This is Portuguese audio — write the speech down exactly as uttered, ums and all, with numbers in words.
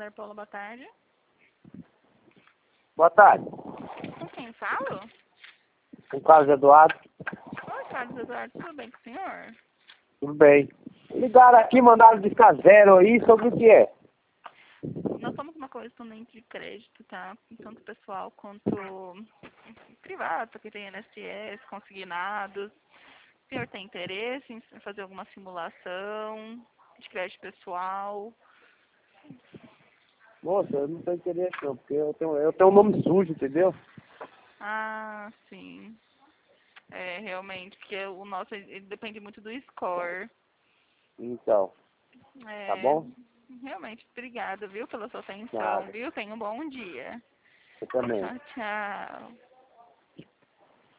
Santander Paula, boa tarde. Boa tarde. Com quem falo? Com o Carlos Eduardo. Oi, Carlos Eduardo, tudo bem com o senhor? Tudo bem. Ligaram aqui, mandaram discar zero aí, sobre o que é? Nós somos uma correspondente de crédito, tá? Tanto pessoal quanto privado, que tem I N S S, consignados. O senhor tem interesse em fazer alguma simulação de crédito pessoal? Moça, eu não tenho interesse não, porque eu tenho, eu tenho um nome sujo, entendeu? Ah, sim. É, realmente, porque o nosso ele depende muito do score. Então, tá É, bom? realmente, obrigada, viu, pela sua atenção, Nada. viu? Tenha um bom dia. Eu também. Tchau, tchau.